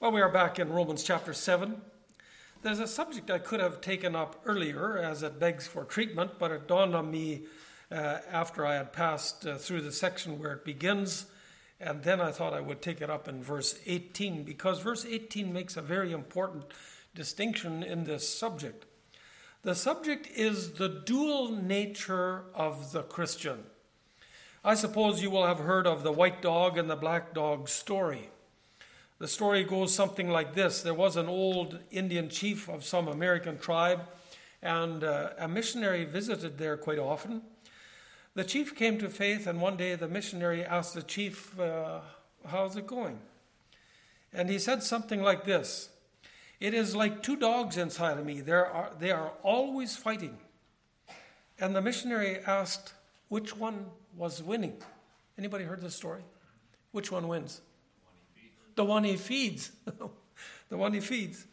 Well, we are back in Romans chapter 7. There's a subject I could have taken up earlier as it begs for treatment, but it dawned on me after I had passed through the section where it begins, and then I thought I would take it up in verse 18, because verse 18 makes a very important distinction in this subject. The subject is the dual nature of the Christian. I suppose you will have heard of the white dog and the black dog story. The story goes something like this. There was an old Indian chief of some American tribe, and a missionary visited there quite often. The chief came to faith, and one day the missionary asked the chief, how's it going? And he said something like this: "It is like two dogs inside of me. They are always fighting." And the missionary asked, which one was winning? Anybody heard this story? Which one wins? The one he feeds. The one he feeds.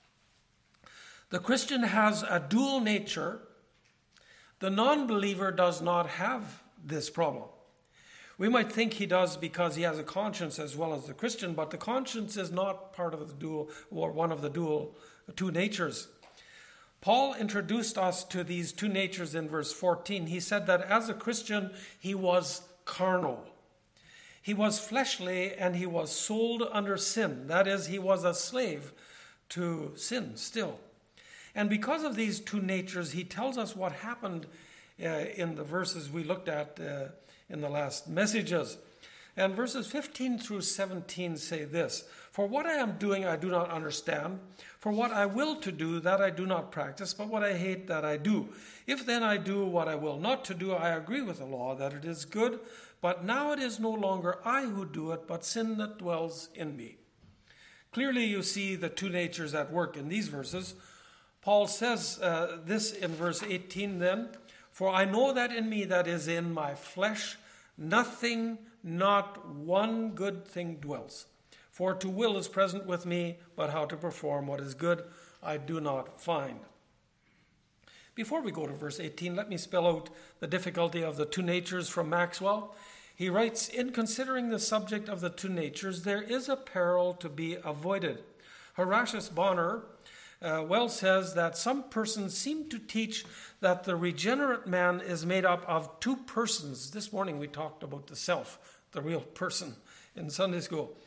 The Christian has a dual nature. The non-believer does not have this problem. We might think he does because he has a conscience as well as the Christian, but the conscience is not part of the dual, or one of the two natures. Paul introduced us to these two natures in verse 14. He said that as a Christian, he was carnal. He was fleshly, and he was sold under sin. That is, he was a slave to sin still. And because of these two natures, he tells us what happened in the verses we looked at in the last messages. And verses 15 through 17 say this: "For what I am doing I do not understand. For what I will to do, that I do not practice, but what I hate, that I do. If then I do what I will not to do, I agree with the law that it is good. But now it is no longer I who do it, but sin that dwells in me." Clearly you see the two natures at work in these verses. Paul says this in verse 18 then: "For I know that in me, that is in my flesh, nothing, not one good thing dwells. For to will is present with me, but how to perform what is good I do not find." Before we go to verse 18, let me spell out the difficulty of the two natures from Maxwell. He writes, "In considering the subject of the two natures, there is a peril to be avoided." Horatius Bonar well says that some persons seem to teach that the regenerate man is made up of two persons. This morning we talked about the self, the real person, in Sunday school.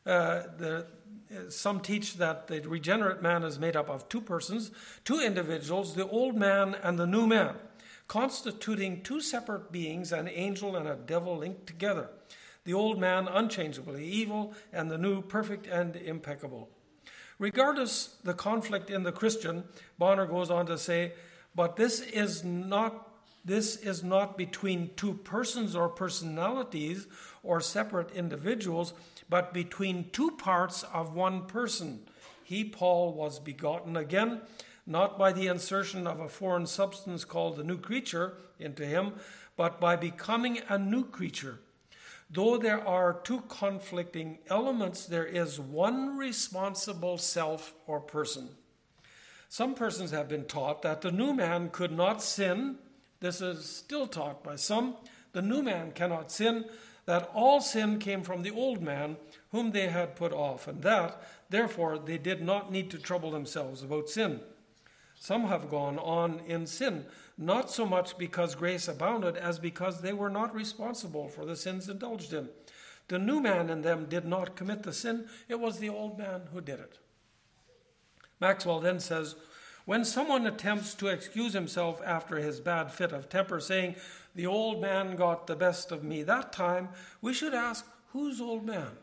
Some teach that the regenerate man is made up of two persons, two individuals, the old man and the new man, constituting two separate beings, an angel and a devil linked together. The old man unchangeably evil, and the new perfect and impeccable. Regardless the conflict in the Christian, Bonner goes on to say, "But this is not between two persons or personalities or separate individuals, but between two parts of one person. He, Paul, was begotten again, not by the insertion of a foreign substance called the new creature into him, but by becoming a new creature. Though there are two conflicting elements, there is one responsible self or person." Some persons have been taught that the new man could not sin. This is still taught by some. The new man cannot sin, that all sin came from the old man whom they had put off, and that, therefore, they did not need to trouble themselves about sin. Some have gone on in sin, not so much because grace abounded as because they were not responsible for the sins indulged in. The new man in them did not commit the sin. It was the old man who did it. Maxwell then says, "When someone attempts to excuse himself after his bad fit of temper, saying, 'The old man got the best of me that time,' we should ask, whose old man?"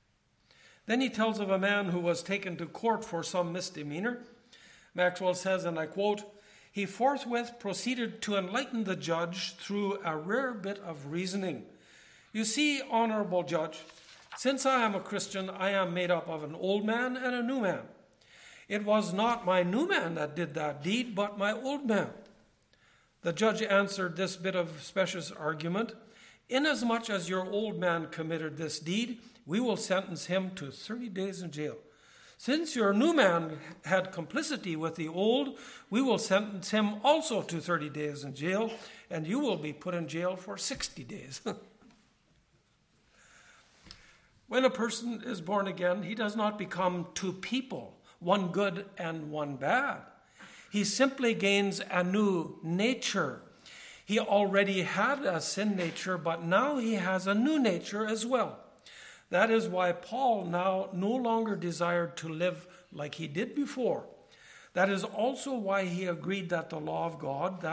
Then he tells of a man who was taken to court for some misdemeanor. Maxwell says, and I quote, "He forthwith proceeded to enlighten the judge through a rare bit of reasoning. 'You see, honorable judge, since I am a Christian, I am made up of an old man and a new man. It was not my new man that did that deed, but my old man.' The judge answered this bit of specious argument, 'Inasmuch as your old man committed this deed, we will sentence him to 30 days in jail. Since your new man had complicity with the old, we will sentence him also to 30 days in jail, and you will be put in jail for 60 days. When a person is born again, he does not become two people, one good and one bad. He simply gains a new nature. He already had a sin nature, but now he has a new nature as well. That is why Paul now no longer desired to live like he did before. That is also why he agreed that with the law of God,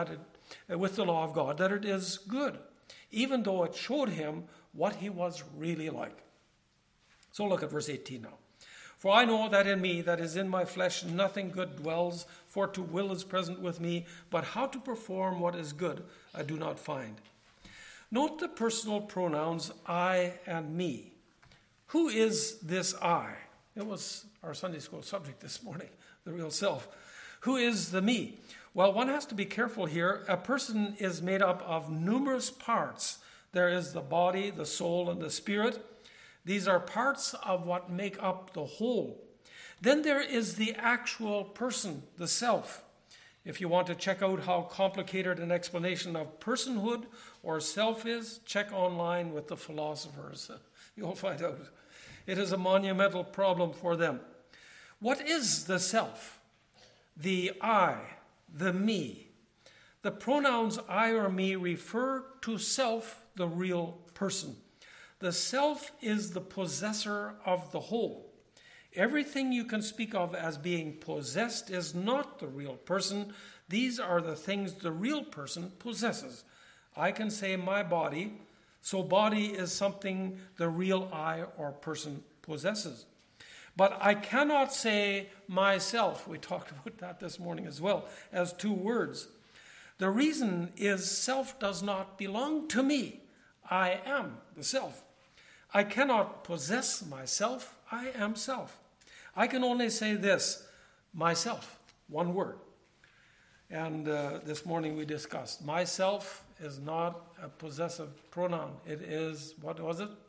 that it is good, even though it showed him what he was really like. So look at verse 18 now. For I know that in me, that is in my flesh, nothing good dwells, for to will is present with me, but how to perform what is good I do not find. Note the personal pronouns I and me. Who is this I? It was our Sunday school subject this morning, the real self. Who is the me? Well, one has to be careful here. A person is made up of numerous parts. There is the body, the soul, and the spirit. These are parts of what make up the whole. Then there is the actual person, the self. If you want to check out how complicated an explanation of personhood or self is, check online with the philosophers. You'll find out. It is a monumental problem for them. What is the self? The I, the me. The pronouns I or me refer to self, the real person. The self is the possessor of the whole. Everything you can speak of as being possessed is not the real person. These are the things the real person possesses. I can say my body, so body is something the real I or person possesses. But I cannot say myself. We talked about that this morning as well, as two words. The reason is self does not belong to me. I am the self. I cannot possess myself. I am self. I can only say this, myself, one word. And this morning we discussed, myself is not a possessive pronoun. It is, what was it?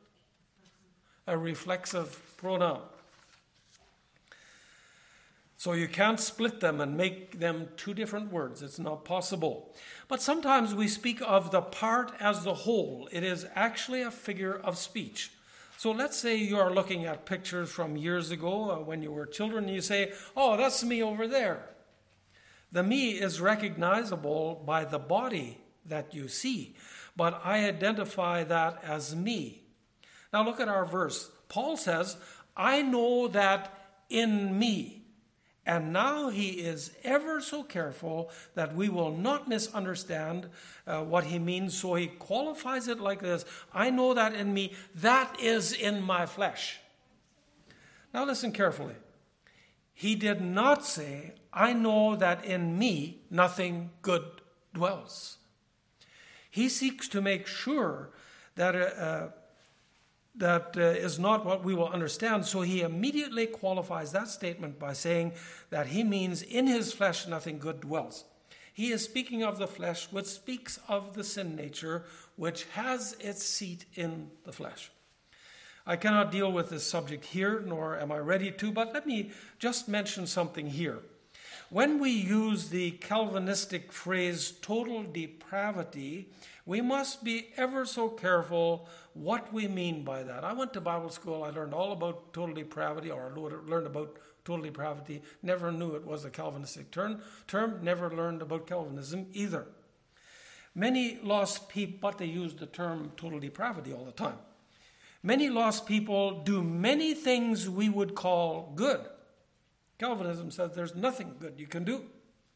A reflexive pronoun. So you can't split them and make them two different words. It's not possible. But sometimes we speak of the part as the whole. It is actually a figure of speech. So let's say you are looking at pictures from years ago when you were children, and you say, oh, that's me over there. The me is recognizable by the body that you see, but I identify that as me. Now look at our verse. Paul says, I know that in me. And now he is ever so careful that we will not misunderstand what he means. So he qualifies it like this. I know that in me, that is in my flesh. Now listen carefully. He did not say, I know that in me nothing good dwells. He seeks to make sure that that is not what we will understand. So he immediately qualifies that statement by saying that he means in his flesh nothing good dwells. He is speaking of the flesh, which speaks of the sin nature, which has its seat in the flesh. I cannot deal with this subject here, nor am I ready to, but let me just mention something here. When we use the Calvinistic phrase total depravity, we must be ever so careful what we mean by that. I went to Bible school. I learned all about total depravity, or learned about total depravity. Never knew it was a Calvinistic term. Never learned about Calvinism either. Many lost people, but they use the term total depravity all the time. Many lost people do many things we would call good. Calvinism says there's nothing good you can do.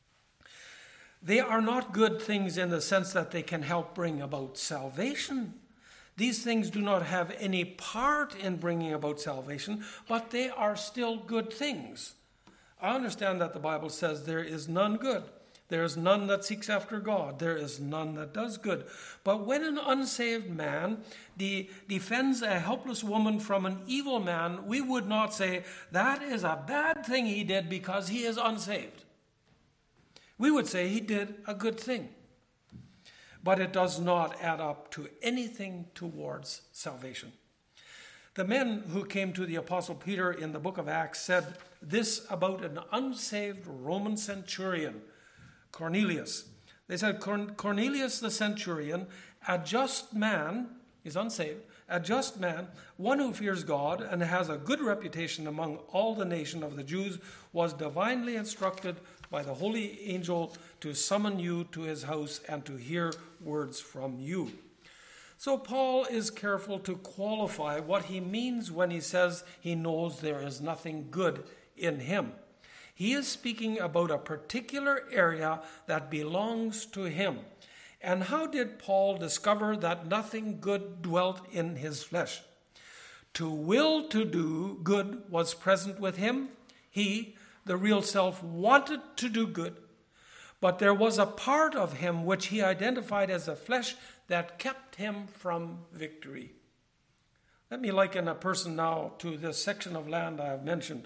They are not good things in the sense that they can help bring about salvation. These things do not have any part in bringing about salvation, but they are still good things. I understand that the Bible says there is none good. There is none that seeks after God. There is none that does good. But when an unsaved man defends a helpless woman from an evil man, we would not say, that is a bad thing he did because he is unsaved. We would say he did a good thing. But it does not add up to anything towards salvation. The men who came to the Apostle Peter in the book of Acts said this about an unsaved Roman centurion, Cornelius. They said, Cornelius the centurion, a just man, he's unsaved, a just man, one who fears God and has a good reputation among all the nation of the Jews, was divinely instructed by the holy angel to summon you to his house and to hear words from you. So Paul is careful to qualify what he means when he says he knows there is nothing good in him. He is speaking about a particular area that belongs to him. And how did Paul discover that nothing good dwelt in his flesh? To will to do good was present with him. He, the real self, wanted to do good. But there was a part of him which he identified as the flesh that kept him from victory. Let me liken a person now to this section of land I have mentioned.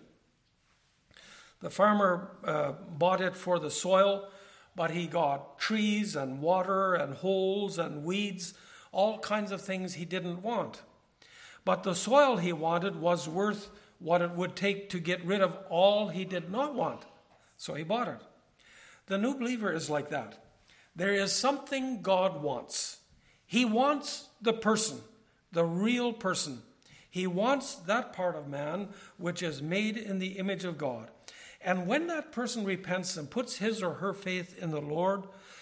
The farmer bought it for the soil, but he got trees and water and holes and weeds, all kinds of things he didn't want. But the soil he wanted was worth what it would take to get rid of all he did not want. So he bought it. The new believer is like that. There is something God wants. He wants the person, the real person. He wants that part of man which is made in the image of God. And when that person repents and puts his or her faith in the Lord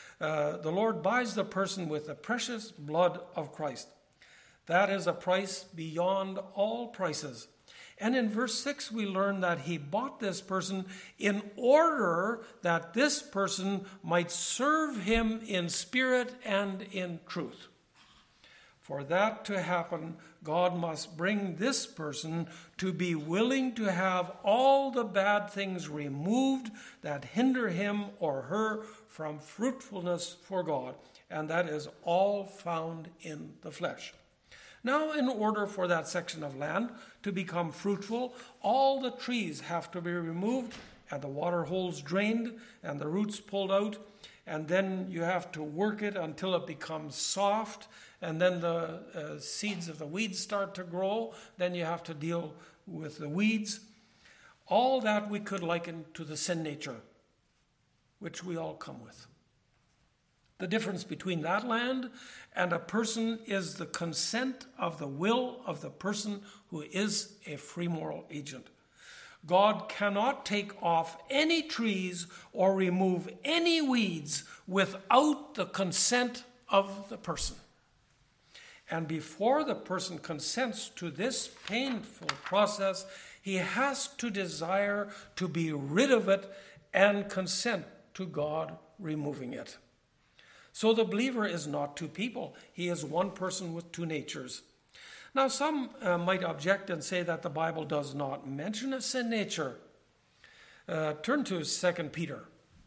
buys the person with the precious blood of Christ. That is a price beyond all prices. And in verse 6, we learn that he bought this person in order that this person might serve him in spirit and in truth. For that to happen, God must bring this person to be willing to have all the bad things removed that hinder him or her from fruitfulness for God. And that is all found in the flesh. Now, in order for that section of land to become fruitful, all the trees have to be removed and the water holes drained and the roots pulled out. And then you have to work it until it becomes soft. And then the seeds of the weeds start to grow. Then you have to deal with the weeds. All that we could liken to the sin nature, which we all come with. The difference between that land and a person is the consent of the will of the person who is a free moral agent. God cannot take off any trees or remove any weeds without the consent of the person. And before the person consents to this painful process, he has to desire to be rid of it and consent to God removing it. So the believer is not two people. He is one person with two natures. Now, some might object and say that the Bible does not mention a sin nature. Turn to 2 Peter.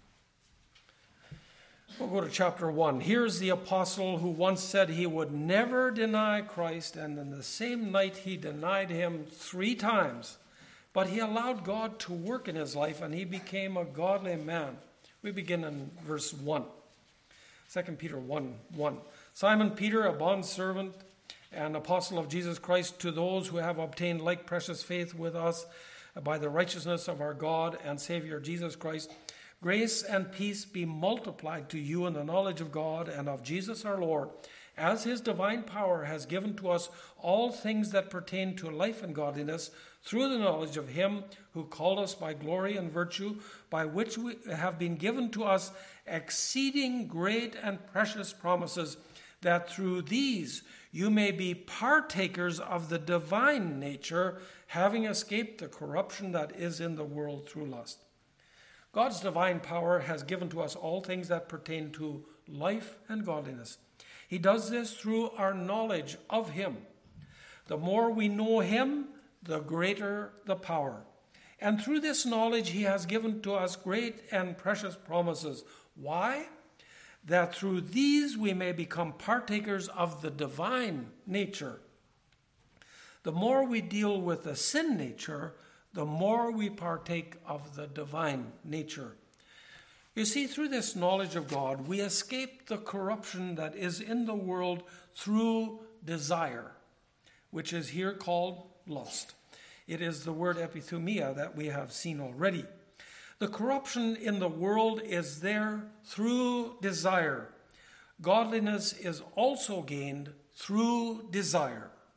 We'll go to chapter 1. Here's the apostle who once said he would never deny Christ, and in the same night he denied him 3 times. But he allowed God to work in his life, and he became a godly man. We begin in verse 1. 2 Peter 1:1. Simon Peter, a bondservant and apostle of Jesus Christ, to those who have obtained like precious faith with us by the righteousness of our God and Savior Jesus Christ, grace and peace be multiplied to you in the knowledge of God and of Jesus our Lord, as his divine power has given to us all things that pertain to life and godliness, through the knowledge of him who called us by glory and virtue, by which we have been given to us exceeding great and precious promises, that through these you may be partakers of the divine nature, having escaped the corruption that is in the world through lust. God's divine power has given to us all things that pertain to life and godliness. He does this through our knowledge of him. The more we know him, the greater the power. And through this knowledge, he has given to us great and precious promises. Why? That through these we may become partakers of the divine nature. The more we deal with the sin nature, the more we partake of the divine nature. You see, through this knowledge of God, we escape the corruption that is in the world through desire, which is here called lust. It is the word epithumia that we have seen already. The corruption in the world is there through desire. Godliness is also gained through desire.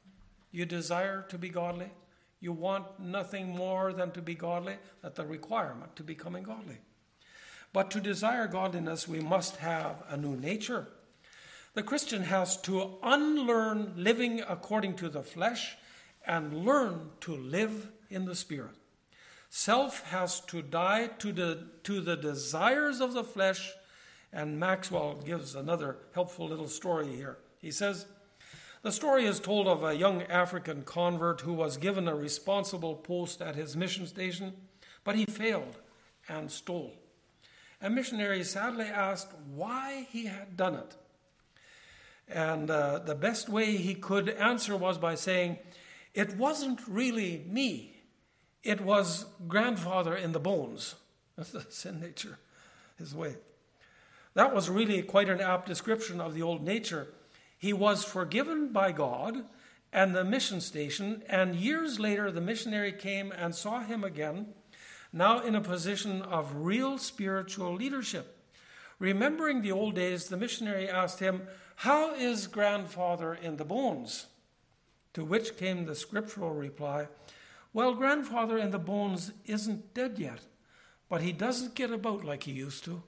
You desire to be godly. You want nothing more than to be godly. That's the requirement to becoming godly. But to desire godliness, we must have a new nature. The Christian has to unlearn living according to the flesh and learn to live in the Spirit. Self has to die to the desires of the flesh, and Maxwell gives another helpful little story here. He says, the story is told of a young African convert who was given a responsible post at his mission station, but he failed and stole. A missionary sadly asked why he had done it. And the best way he could answer was by saying, it wasn't really me. It was grandfather in the bones. That's the sin nature, his way. That was really quite an apt description of the old nature. He was forgiven by God and the mission station, and years later the missionary came and saw him again, now in a position of real spiritual leadership. Remembering the old days, the missionary asked him, how is grandfather in the bones? To which came the scriptural reply, well, grandfather in the bones isn't dead yet, but he doesn't get about like he used to.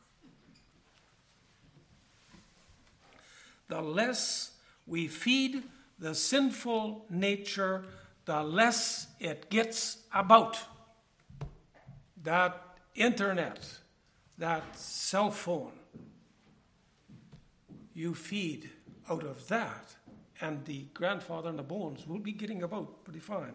The less we feed the sinful nature, the less it gets about. That internet, that cell phone, you feed out of that, and the grandfather in the bones will be getting about pretty fine.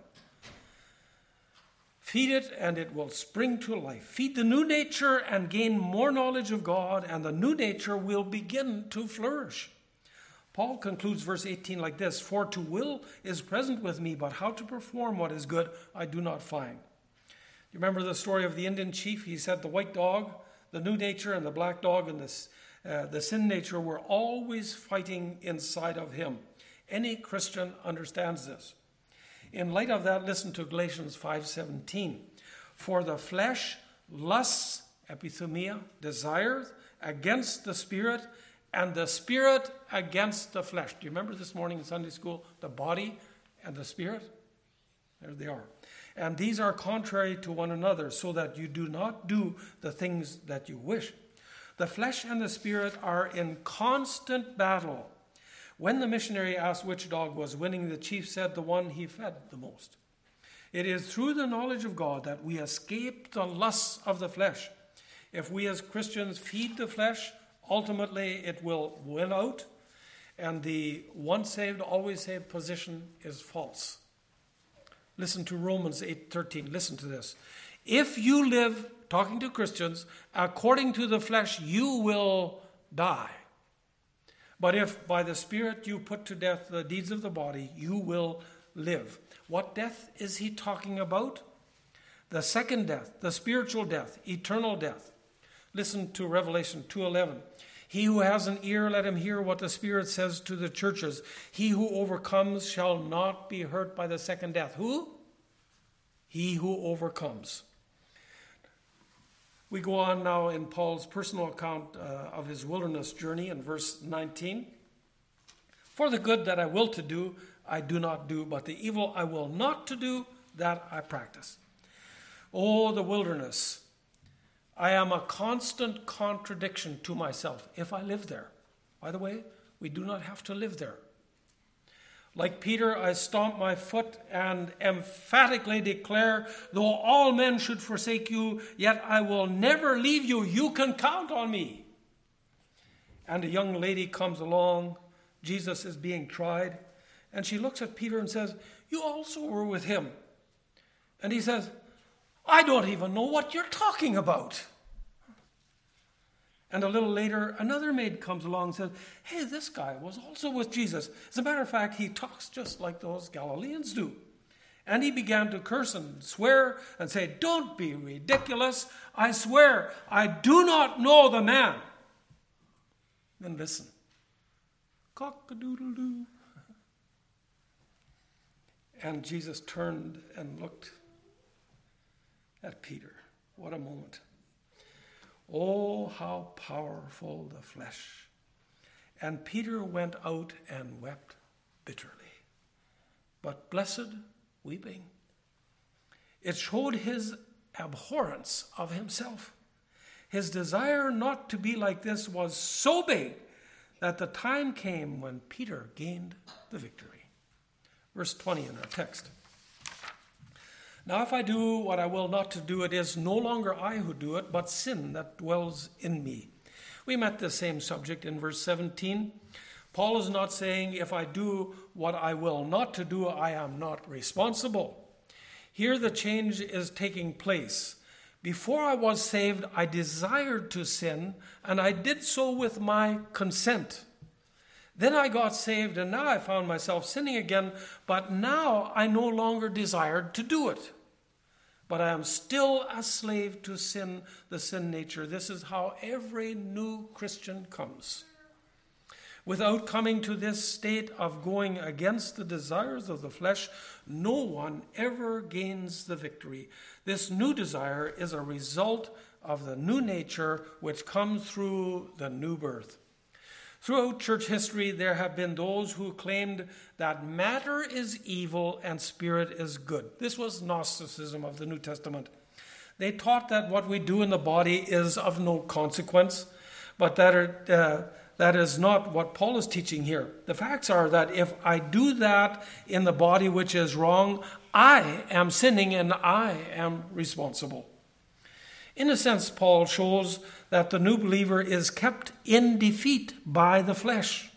Feed it and it will spring to life. Feed the new nature and gain more knowledge of God, and the new nature will begin to flourish. Paul concludes verse 18 like this, for to will is present with me, but how to perform what is good I do not find. You remember the story of the Indian chief? He said the white dog, the new nature, and the black dog, and the sin nature were always fighting inside of him. Any Christian understands this. In light of that, listen to Galatians 5:17. For the flesh lusts, epithumia, desires against the Spirit, and the Spirit against the flesh. Do you remember this morning in Sunday school, the body and the Spirit? There they are. And these are contrary to one another, so that you do not do the things that you wish. The flesh and the Spirit are in constant battle. When the missionary asked which dog was winning, the chief said the one he fed the most. It is through the knowledge of God that we escape the lusts of the flesh. If we as Christians feed the flesh, ultimately it will win out, and the once saved, always saved position is false. Listen to Romans 8:13. Listen to this. If you live, talking to Christians, according to the flesh, you will die. But if by the Spirit you put to death the deeds of the body, you will live. What death is he talking about? The second death, the spiritual death, eternal death. Listen to Revelation 2:11. He who has an ear, let him hear what the Spirit says to the churches. He who overcomes shall not be hurt by the second death. Who? He who overcomes. We go on now in Paul's personal account of his wilderness journey in verse 19. For the good that I will to do, I do not do, but the evil I will not to do, that I practice. Oh, the wilderness. I am a constant contradiction to myself if I live there. By the way, we do not have to live there. Like Peter, I stomp my foot and emphatically declare, though all men should forsake you, yet I will never leave you. You can count on me. And a young lady comes along. Jesus is being tried. And she looks at Peter and says, you also were with him. And he says, I don't even know what you're talking about. And a little later, another maid comes along and says, hey, this guy was also with Jesus. As a matter of fact, he talks just like those Galileans do. And he began to curse and swear and say, don't be ridiculous. I swear, I do not know the man. Then listen. Cock-a-doodle-doo. And Jesus turned and looked at Peter. What a moment. Oh, how powerful the flesh. And Peter went out and wept bitterly. but blessed weeping. It showed his abhorrence of himself. His desire not to be like this was so big that the time came when Peter gained the victory. Verse 20 in our text. Now if I do what I will not to do, it is no longer I who do it, but sin that dwells in me. We met the same subject in verse 17. Paul is not saying, if I do what I will not to do, I am not responsible. Here the change is taking place. Before I was saved, I desired to sin, and I did so with my consent. Then I got saved, and now I found myself sinning again, but now I no longer desired to do it. But I am still a slave to sin, the sin nature. This is how every new Christian comes. Without coming to this state of going against the desires of the flesh, no one ever gains the victory. This new desire is a result of the new nature which comes through the new birth. Throughout church history, there have been those who claimed that matter is evil and spirit is good. This was Gnosticism of the New Testament. They taught that what we do in the body is of no consequence, but that is not what Paul is teaching here. The facts are that if I do that in the body which is wrong, I am sinning and I am responsible. In a sense, Paul shows that the new believer is kept in defeat by the flesh.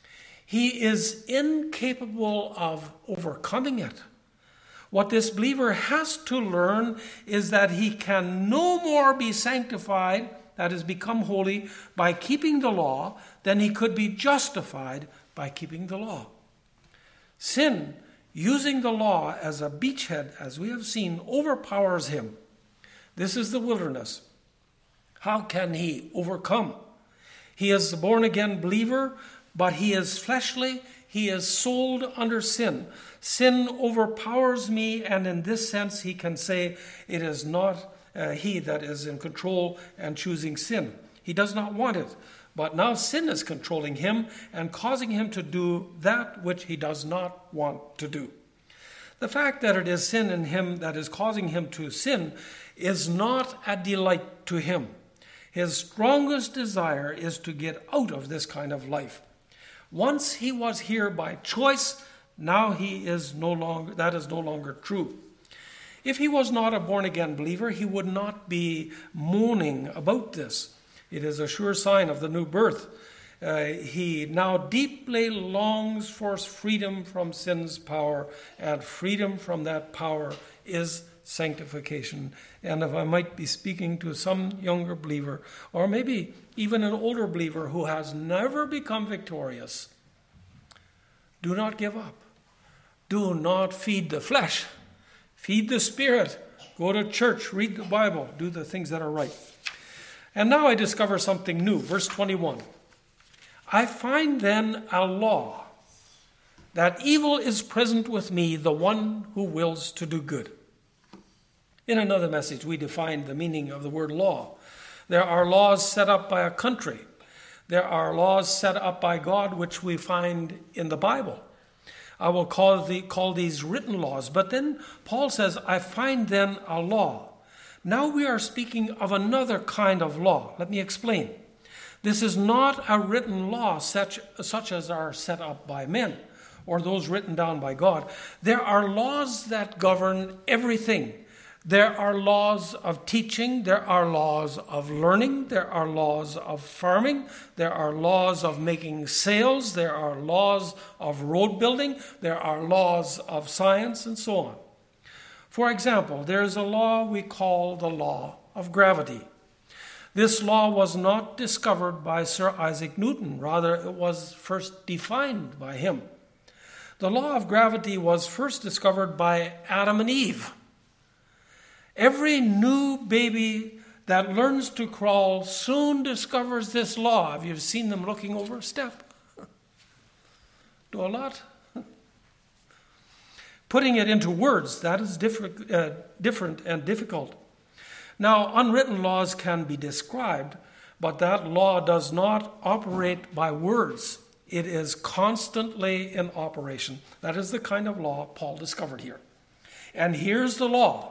He is incapable of overcoming it. What this believer has to learn is that he can no more be sanctified, that is, become holy, by keeping the law than he could be justified by keeping the law. Sin, using the law as a beachhead, as we have seen, overpowers him. This is the wilderness. How can he overcome? He is a born-again believer, but he is fleshly. He is sold under sin. Sin overpowers me, and in this sense he can say it is not he that is in control and choosing sin. He does not want it, but now sin is controlling him and causing him to do that which he does not want to do. The fact that it is sin in him that is causing him to sin is not a delight to him. His strongest desire is to get out of this kind of life. Once he was here by choice, now that is no longer true. If he was not a born-again believer, he would not be moaning about this. It is a sure sign of the new birth. He now deeply longs for freedom from sin's power, and freedom from that power is sanctification. And if I might be speaking to some younger believer, or maybe even an older believer who has never become victorious, do not give up. Do not feed the flesh. Feed the spirit. Go to church, read the Bible, do the things that are right. And now I discover something new. Verse 21. I find then a law, that evil is present with me, the one who wills to do good. In another message, we defined the meaning of the word law. There are laws set up by a country. There are laws set up by God, which we find in the Bible. I will call these written laws. But then Paul says, I find then a law. Now we are speaking of another kind of law. Let me explain. This is not a written law such as are set up by men or those written down by God. There are laws that govern everything. There are laws of teaching. There are laws of learning. There are laws of farming. There are laws of making sales. There are laws of road building. There are laws of science and so on. For example, there is a law we call the law of gravity. This law was not discovered by Sir Isaac Newton. Rather, it was first defined by him. The law of gravity was first discovered by Adam and Eve. Every new baby that learns to crawl soon discovers this law. Have you seen them looking over a step? Do a lot. Putting it into words, that is different and difficult. Now, unwritten laws can be described, but that law does not operate by words. It is constantly in operation. That is the kind of law Paul discovered here. And here's the law.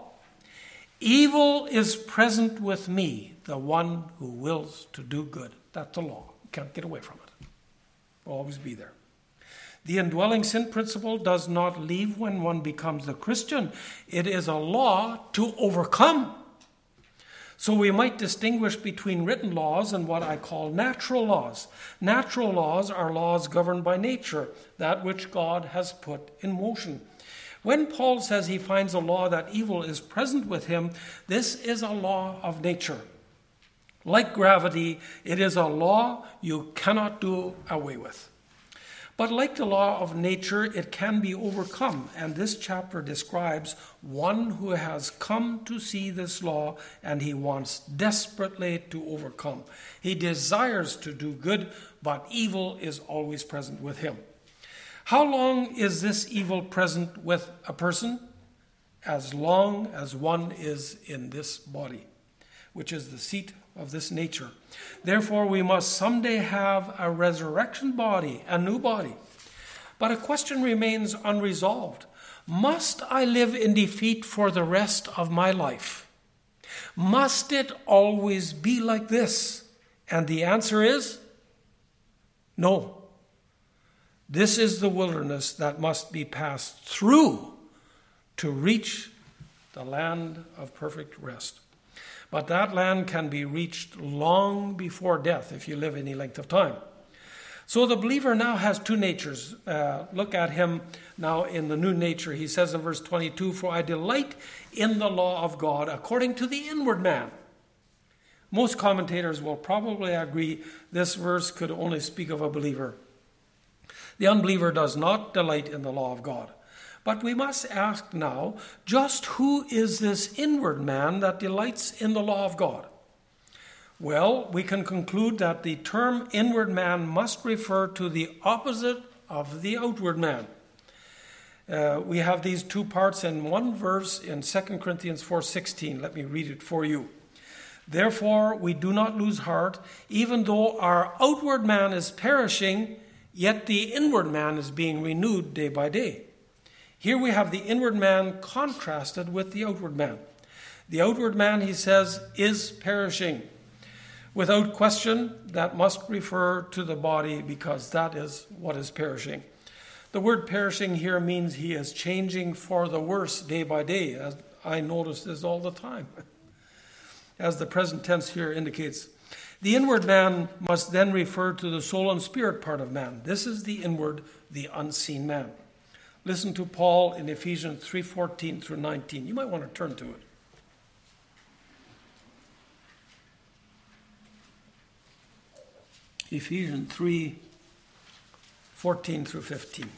Evil is present with me, the one who wills to do good. That's the law. You can't get away from it. It'll always be there. The indwelling sin principle does not leave when one becomes a Christian. It is a law to overcome. So we might distinguish between written laws and what I call natural laws. Natural laws are laws governed by nature, that which God has put in motion. When Paul says he finds a law that evil is present with him, this is a law of nature. Like gravity, it is a law you cannot do away with. But like the law of nature, it can be overcome. And this chapter describes one who has come to see this law and he wants desperately to overcome. He desires to do good, but evil is always present with him. How long is this evil present with a person? As long as one is in this body, which is the seat of this nature. Therefore, we must someday have a resurrection body, a new body. But a question remains unresolved. Must I live in defeat for the rest of my life? Must it always be like this? And the answer is no. This is the wilderness that must be passed through to reach the land of perfect rest. But that land can be reached long before death if you live any length of time. So the believer now has two natures. Look at him now in the new nature. He says in verse 22, "For I delight in the law of God according to the inward man." Most commentators will probably agree this verse could only speak of a believer. The unbeliever does not delight in the law of God. But we must ask now, just who is this inward man that delights in the law of God? Well, we can conclude that the term inward man must refer to the opposite of the outward man. We have these two parts in one verse in 2 Corinthians 4:16. Let me read it for you. "Therefore we do not lose heart, even though our outward man is perishing, yet the inward man is being renewed day by day." Here we have the inward man contrasted with the outward man. The outward man, he says, is perishing. Without question, that must refer to the body because that is what is perishing. The word perishing here means he is changing for the worse day by day, as I notice this all the time, as the present tense here indicates. The inward man must then refer to the soul and spirit part of man. This is the inward, the unseen man. Listen to Paul in Ephesians 3:14 through 19. You might want to turn to it. Ephesians 3:14 through 15.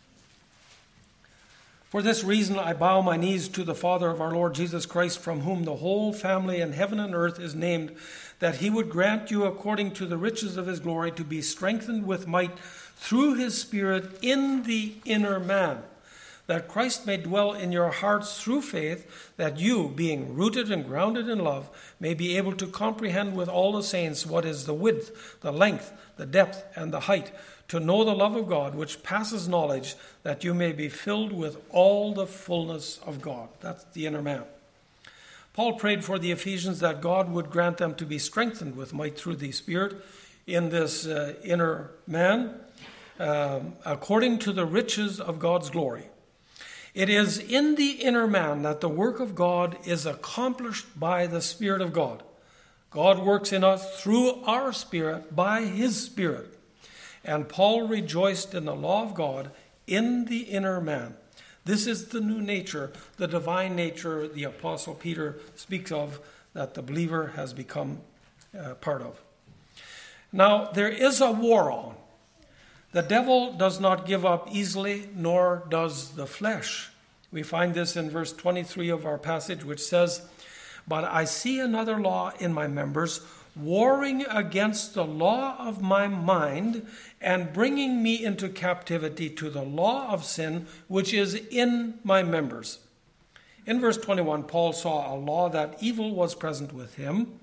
"For this reason I bow my knees to the Father of our Lord Jesus Christ, from whom the whole family in heaven and earth is named, that he would grant you according to the riches of his glory to be strengthened with might through his Spirit in the inner man, that Christ may dwell in your hearts through faith, that you, being rooted and grounded in love, may be able to comprehend with all the saints what is the width, the length, the depth, and the height, to know the love of God, which passes knowledge, that you may be filled with all the fullness of God." That's the inner man. Paul prayed for the Ephesians that God would grant them to be strengthened with might through the Spirit in this inner man, according to the riches of God's glory. It is in the inner man that the work of God is accomplished by the Spirit of God. God works in us through our spirit by his Spirit. And Paul rejoiced in the law of God in the inner man. This is the new nature, the divine nature the Apostle Peter speaks of, that the believer has become part of. Now, there is a war on. The devil does not give up easily, nor does the flesh. We find this in verse 23 of our passage, which says, "But I see another law in my members, warring against the law of my mind and bringing me into captivity to the law of sin, which is in my members." In verse 21, Paul saw a law that evil was present with him.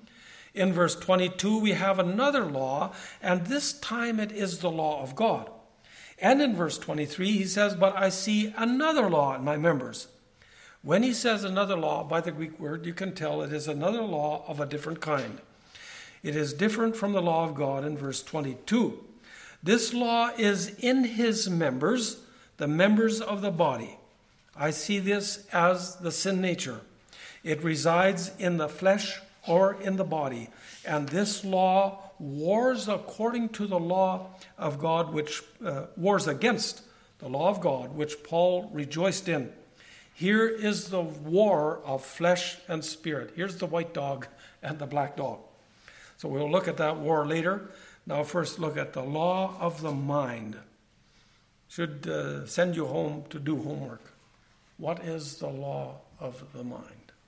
In verse 22, we have another law, and this time it is the law of God. And in verse 23, he says, but I see another law in my members. When he says another law, by the Greek word, you can tell it is another law of a different kind. It is different from the law of God in verse 22. This law is in his members, the members of the body. I see this as the sin nature. It resides in the flesh or in the body. And this law wars according to the law of God, which wars against the law of God, which Paul rejoiced in. Here is the war of flesh and spirit. Here's the white dog and the black dog. So we'll look at that war later. Now first look at the law of the mind. Should send you home to do homework. What is the law of the mind?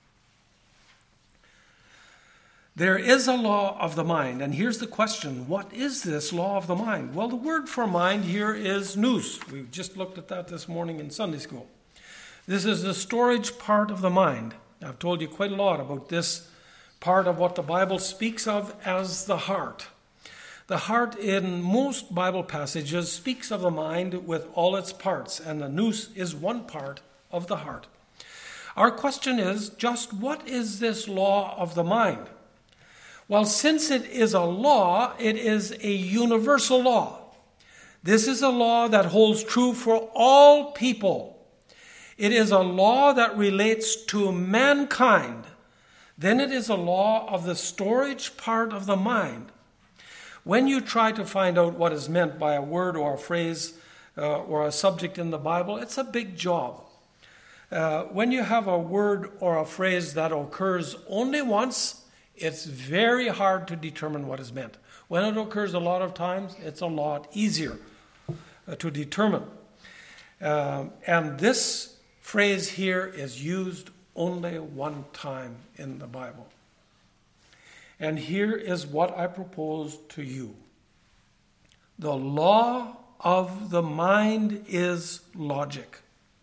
There is a law of the mind, and here's the question. What is this law of the mind? Well, the word for mind here is nous. We just looked at that this morning in Sunday school. This is the storage part of the mind. I've told you quite a lot about this part of what the Bible speaks of as the heart. The heart in most Bible passages speaks of the mind with all its parts, and the nous is one part of the heart. Our question is, just what is this law of the mind? Well, since it is a law, it is a universal law. This is a law that holds true for all people. It is a law that relates to mankind. Then it is a law of the storage part of the mind. When you try to find out what is meant by a word or a phrase or a subject in the Bible, it's a big job. When you have a word or a phrase that occurs only once, it's very hard to determine what is meant. When it occurs a lot of times, it's a lot easier to determine. And this phrase here is used only one time in the Bible. And here is what I propose to you. The law of the mind is logic.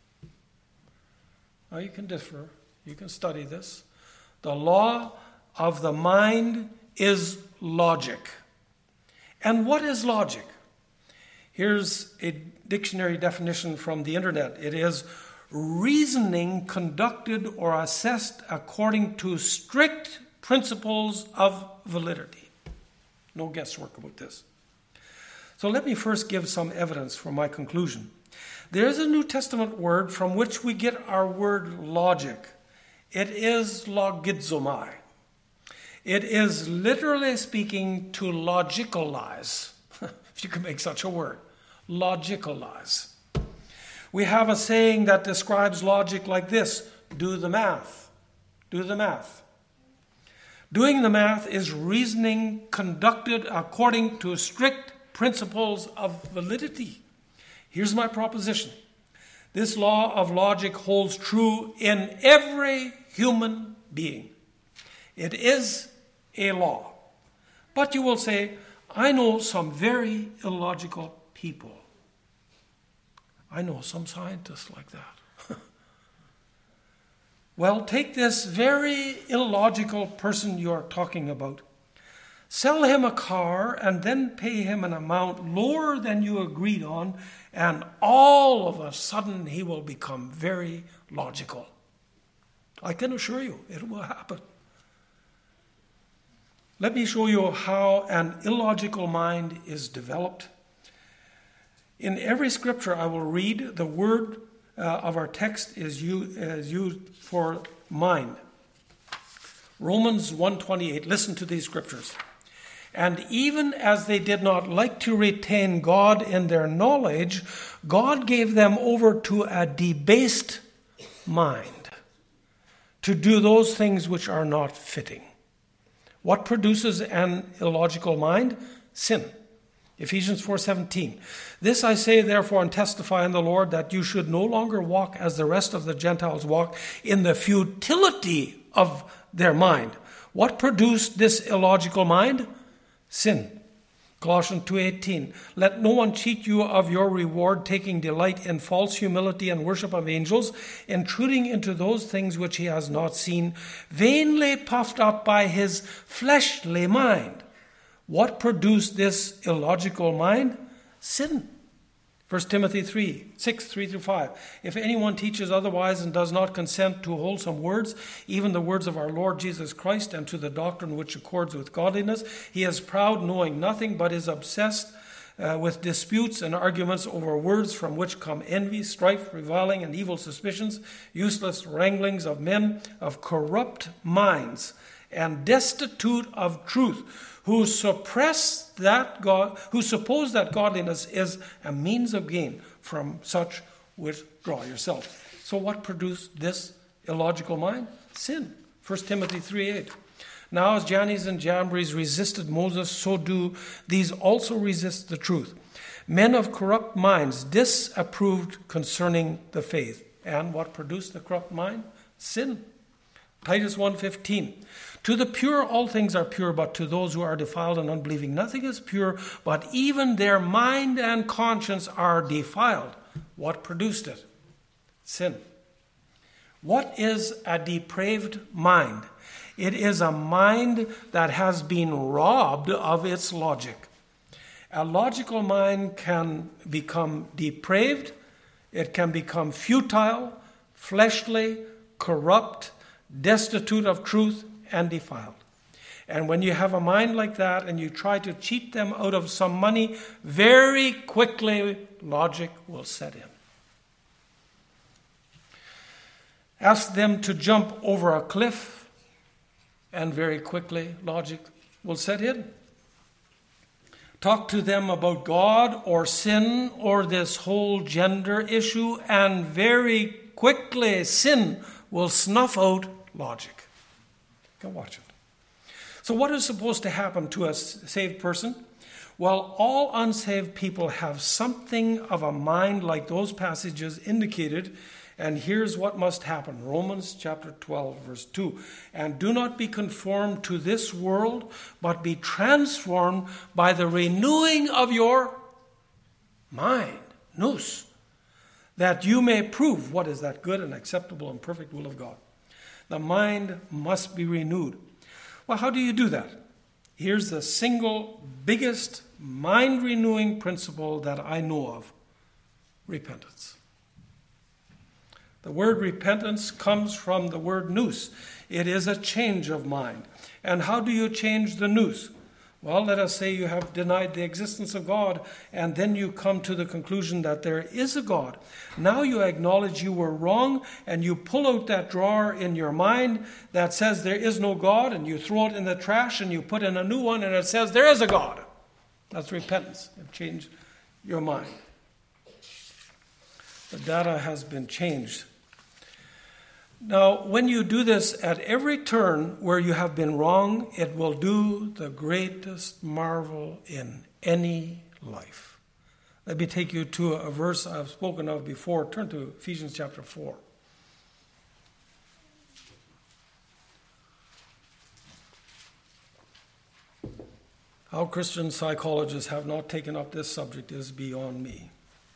Now you can differ. You can study this. The law of the mind is logic. And what is logic? Here's a dictionary definition from the internet. It is reasoning conducted or assessed according to strict principles of validity. No guesswork about this. So let me first give some evidence for my conclusion. There is a New Testament word from which we get our word logic. It is logizomai. It is literally speaking to logicalize, if you can make such a word. Logicalize. We have a saying that describes logic like this: do the math. Do the math. Doing the math is reasoning conducted according to strict principles of validity. Here's my proposition. This law of logic holds true in every human being. It is a law. But you will say, I know some very illogical people. I know some scientists like that. Well, take this very illogical person you're talking about. Sell him a car and then pay him an amount lower than you agreed on, and all of a sudden he will become very logical. I can assure you it will happen. Let me show you how an illogical mind is developed. In every scripture I will read, the word of our text is used for mind. Romans 1:28. Listen to these scriptures. And even as they did not like to retain God in their knowledge, God gave them over to a debased mind to do those things which are not fitting. What produces an illogical mind? Sin. Ephesians 4:17. This I say therefore and testify in the Lord, that you should no longer walk as the rest of the Gentiles walk, in the futility of their mind. What produced this illogical mind? Sin. Colossians 2:18, let no one cheat you of your reward, taking delight in false humility and worship of angels, intruding into those things which he has not seen, vainly puffed up by his fleshly mind. What produced this illogical mind? Sin. 1 Timothy 3:6-3-5. If anyone teaches otherwise and does not consent to wholesome words, even the words of our Lord Jesus Christ, and to the doctrine which accords with godliness, he is proud, knowing nothing, but is obsessed with disputes and arguments over words, from which come envy, strife, reviling, and evil suspicions, useless wranglings of men of corrupt minds and destitute of truth, who suppose that godliness is a means of gain. From such withdraw yourself. So what produced this illogical mind? Sin. 1 Timothy 3:8. Now as Jannes and Jambres resisted Moses, so do these also resist the truth. Men of corrupt minds disapproved concerning the faith. And what produced the corrupt mind? Sin. Titus 1:15. To the pure all things are pure, but to those who are defiled and unbelieving nothing is pure, but even their mind and conscience are defiled. What produced it? Sin. What is a depraved mind? It is a mind that has been robbed of its logic. A logical mind can become depraved, it can become futile, fleshly, corrupt, destitute of truth, and defiled. And when you have a mind like that and you try to cheat them out of some money, very quickly logic will set in. Ask them to jump over a cliff, and very quickly logic will set in. Talk to them about God or sin or this whole gender issue, and very quickly sin will snuff out logic. Go watch it. So what is supposed to happen to a saved person? Well, all unsaved people have something of a mind like those passages indicated, and here's what must happen. Romans chapter 12, verse 2. And do not be conformed to this world, but be transformed by the renewing of your mind, nous, that you may prove what is that good and acceptable and perfect will of God. The mind must be renewed. Well, how do you do that? Here's the single biggest mind-renewing principle that I know of. Repentance. The word repentance comes from the word nous. It is a change of mind. And how do you change the nous? Well, let us say you have denied the existence of God, and then you come to the conclusion that there is a God. Now you acknowledge you were wrong, and you pull out that drawer in your mind that says there is no God, and you throw it in the trash, and you put in a new one, and it says there is a God. That's repentance. You've changed your mind. The data has been changed. Now, when you do this at every turn where you have been wrong, it will do the greatest marvel in any life. Let me take you to a verse I've spoken of before. Turn to Ephesians chapter 4. How Christian psychologists have not taken up this subject is beyond me.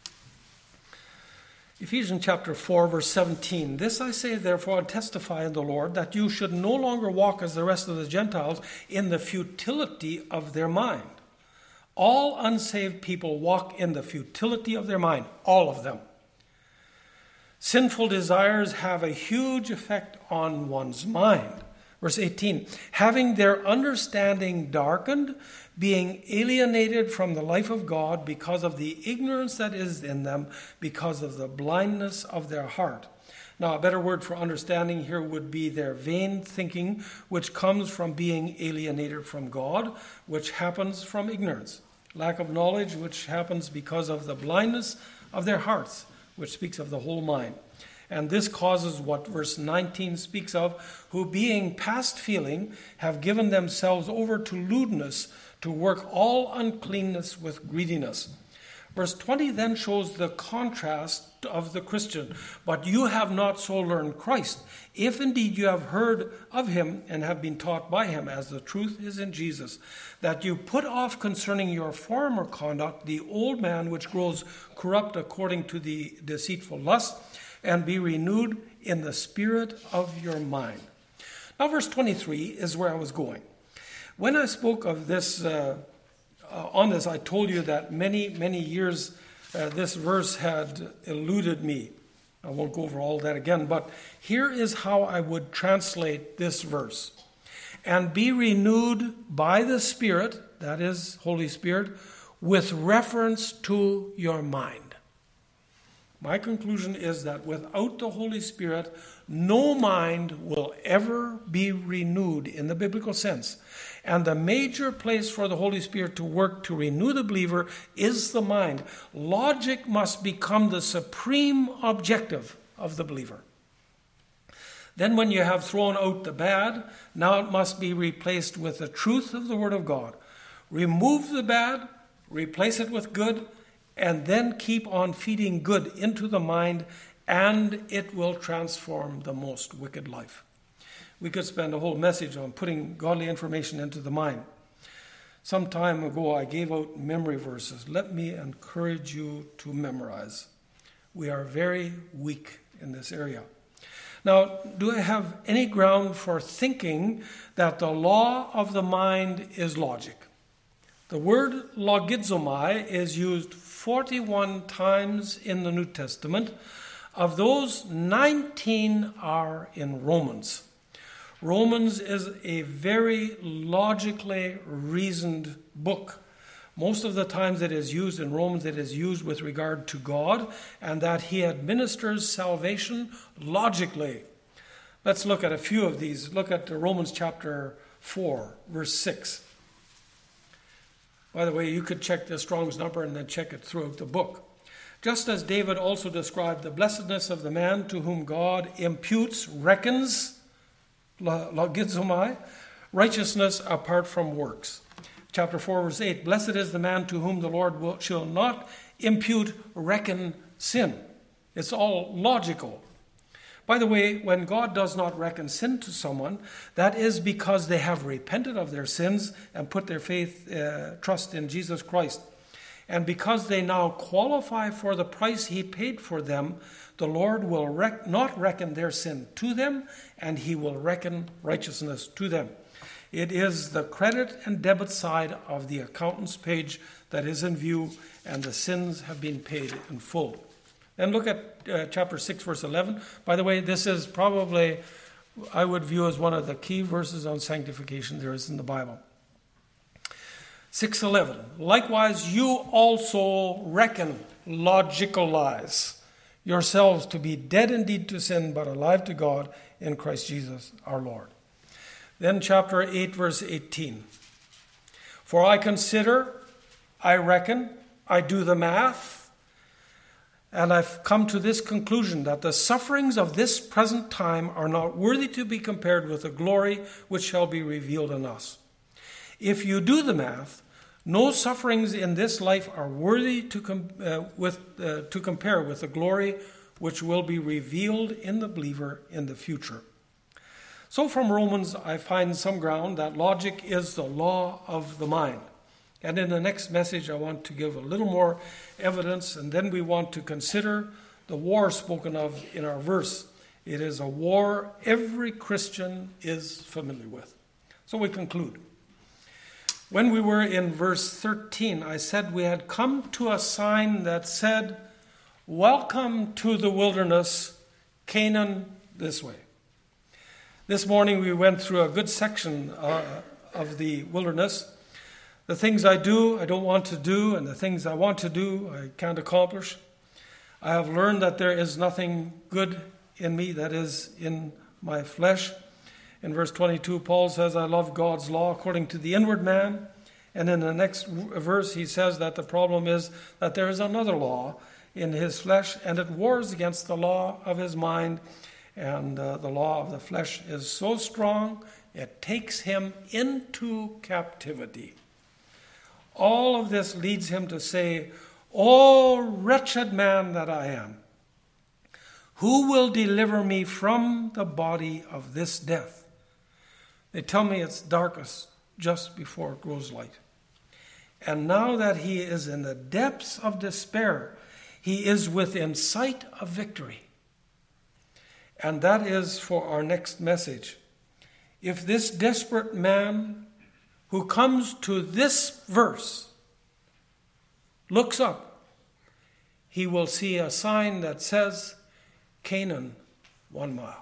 Ephesians chapter 4, verse 17. This I say, therefore, and testify in the Lord, that you should no longer walk as the rest of the Gentiles in the futility of their mind. All unsaved people walk in the futility of their mind, all of them. Sinful desires have a huge effect on one's mind. Verse 18, having their understanding darkened, being alienated from the life of God because of the ignorance that is in them, because of the blindness of their heart. Now, a better word for understanding here would be their vain thinking, which comes from being alienated from God, which happens from ignorance. Lack of knowledge, which happens because of the blindness of their hearts, which speaks of the whole mind. And this causes what verse 19 speaks of, who being past feeling have given themselves over to lewdness, to work all uncleanness with greediness. Verse 20 then shows the contrast of the Christian. But you have not so learned Christ, if indeed you have heard of him and have been taught by him, as the truth is in Jesus, that you put off concerning your former conduct the old man which grows corrupt according to the deceitful lust, and be renewed in the spirit of your mind. Now verse 23 is where I was going. When I spoke of this, on this, I told you that many years this verse had eluded me. I won't go over all that again, but here is how I would translate this verse. And be renewed by the Spirit, that is, Holy Spirit, with reference to your mind. My conclusion is that without the Holy Spirit, no mind will ever be renewed in the biblical sense. And the major place for the Holy Spirit to work to renew the believer is the mind. Logic must become the supreme objective of the believer. Then when you have thrown out the bad, now it must be replaced with the truth of the Word of God. Remove the bad, replace it with good, and then keep on feeding good into the mind, and it will transform the most wicked life. We could spend a whole message on putting godly information into the mind. Some time ago, I gave out memory verses. Let me encourage you to memorize. We are very weak in this area. Now, do I have any ground for thinking that the law of the mind is logic? The word logizomai is used 41 times in the New Testament. Of those, 19 are in Romans. Romans is a very logically reasoned book. Most of the times it is used in Romans, it is used with regard to God and that he administers salvation logically. Let's look at a few of these. Look at Romans chapter 4, verse 6. By the way, you could check the Strong's number and then check it throughout the book. Just as David also described the blessedness of the man to whom God imputes, reckons, logizomai, righteousness apart from works. Chapter 4, verse 8, blessed is the man to whom the Lord shall not impute, reckon sin. It's all logical. By the way, when God does not reckon sin to someone, that is because they have repented of their sins and put their trust in Jesus Christ. And because they now qualify for the price he paid for them, the Lord will not reckon their sin to them, and he will reckon righteousness to them. It is the credit and debit side of the accountant's page that is in view, and the sins have been paid in full. Then look at chapter 6, verse 11. By the way, this is probably, I would view as one of the key verses on sanctification there is in the Bible. 6:11. Likewise, you also reckon, logicalize yourselves to be dead indeed to sin, but alive to God in Christ Jesus our Lord. Then chapter 8, verse 18. For I consider, I reckon, I do the math, and I've come to this conclusion, that the sufferings of this present time are not worthy to be compared with the glory which shall be revealed in us. If you do the math, no sufferings in this life are worthy to compare with the glory which will be revealed in the believer in the future. So from Romans, I find some ground that logic is the law of the mind. And in the next message, I want to give a little more evidence, and then we want to consider the war spoken of in our verse. It is a war every Christian is familiar with. So we conclude. When we were in verse 13, I said we had come to a sign that said, welcome to the wilderness, Canaan this way. This morning we went through a good section of the wilderness. The things I do, I don't want to do, and the things I want to do, I can't accomplish. I have learned that there is nothing good in me, that is in my flesh. In verse 22, Paul says, I love God's law according to the inward man. And in the next verse, he says that the problem is that there is another law in his flesh, and it wars against the law of his mind. And the law of the flesh is so strong, it takes him into captivity. All of this leads him to say, O wretched man that I am, who will deliver me from the body of this death? They tell me it's darkest just before it grows light. And now that he is in the depths of despair, he is within sight of victory. And that is for our next message. If this desperate man who comes to this verse looks up, he will see a sign that says, Canaan, 1 mile.